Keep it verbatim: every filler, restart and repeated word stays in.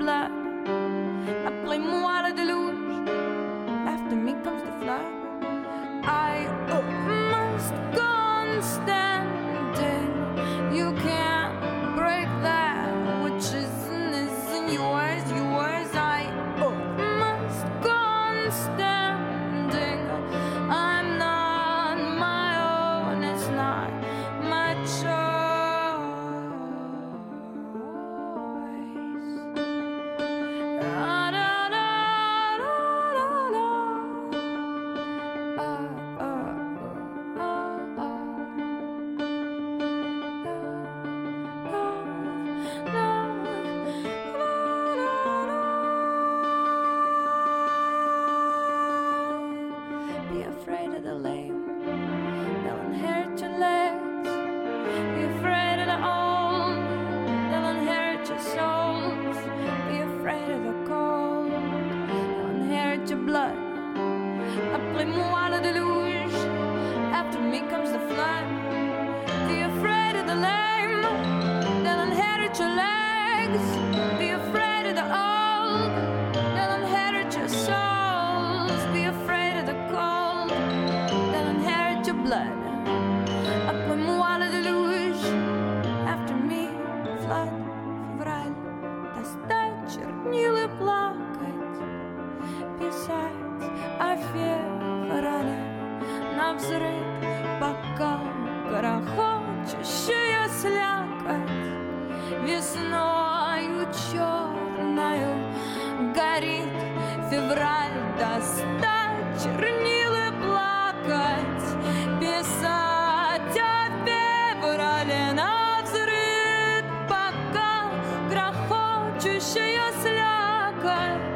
blood. I play moi la deluge. After me comes the flood. I uh, must go on standing. You can't break that which isn't isn't yours, yours. I uh, must go on standing. I'm not my own. It's not my choice. Be afraid of the lame, they'll inherit your legs. Be afraid of the old, they'll inherit your souls. Be afraid of the cold, they'll inherit your blood. I play moi la deluge. After me comes the flood. Be afraid of the lame, they'll inherit your legs. Be afraid of the old, they'll inherit your souls. Be afraid of the cold, they'll inherit your blood. I play moi la deluge. After me flood. Февраль, достать чернил и плакать, писать о феврале навзрыд, пока грохочущая слякоть весною черною горит. Февраль, достать чернил и плакать, писать о феврале навзрыд, пока грохочущая слякоть